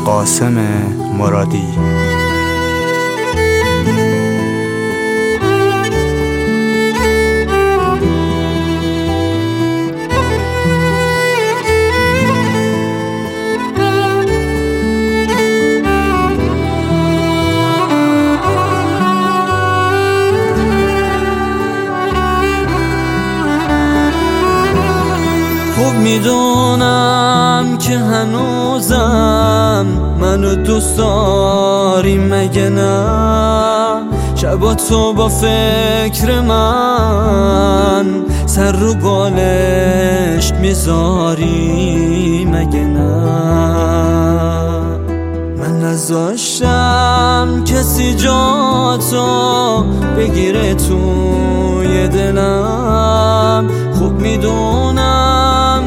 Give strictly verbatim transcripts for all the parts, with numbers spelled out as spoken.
قاسم مرادی. خوب میدونم که هنوزم منو دوست داری مگه نه؟ شبا تو با فکر من سر رو بالشت میذاری مگه نه؟ من نذاشتم کسی جاتو بگیره توی دلم. خوب میدونم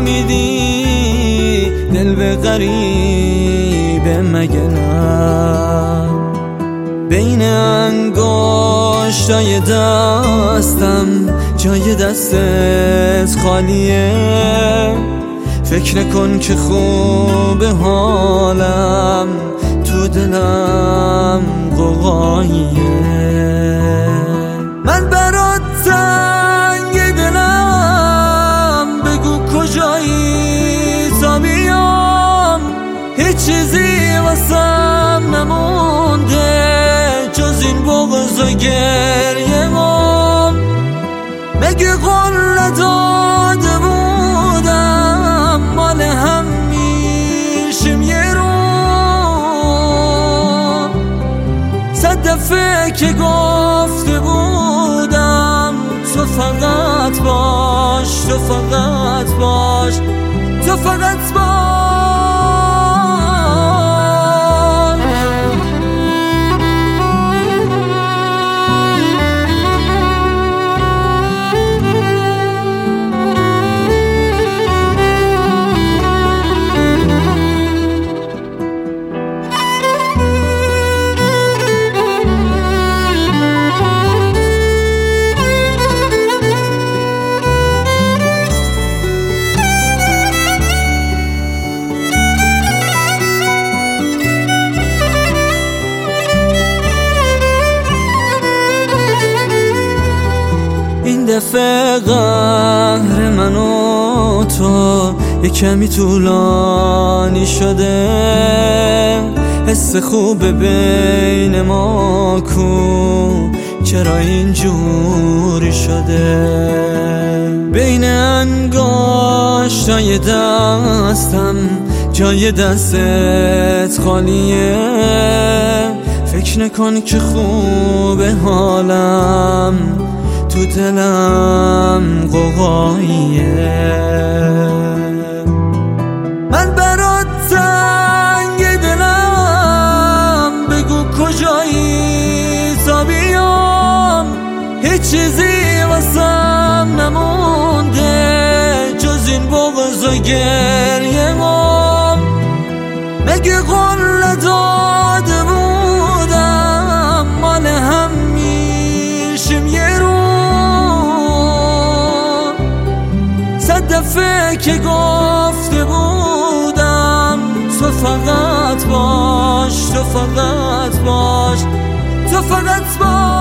نمیدی دل به غریبه مگه نه؟ بین انگشتای دستم جای دستت خالیه. فکر نکن که خوبه حالم تو دلم غوغاییه. من برات تنگ دلم، بگو کجایی تا بیام. هیچ چیزی واسم نمونده جز این بغض و گریه مام. مگه قول نداده بودم مال هم میشیم یه رو؟ صد دفعه که گفته بودم تو فقط باش، تو فقط باش، تو فقط باش. این دفعه قهر من و تو یه کمی طولانی شده. حس خوب بین ما کو چرا اینجوری شده؟ بین انگشتای دستم جای دستت خالیه. فکر نکن که خوبه حالم تو دلم غوغاییه. من برات تنگ دلم، بگو کجایی تا بیام. هیچ چیزی واسم نمونده جز این بغض و گریه مام. مگه قول نداده بودم مال هم میشیم یه رو؟ صد دفعه که گفته بودم تو فقط باش، تو فقط باش، تو فقط باش.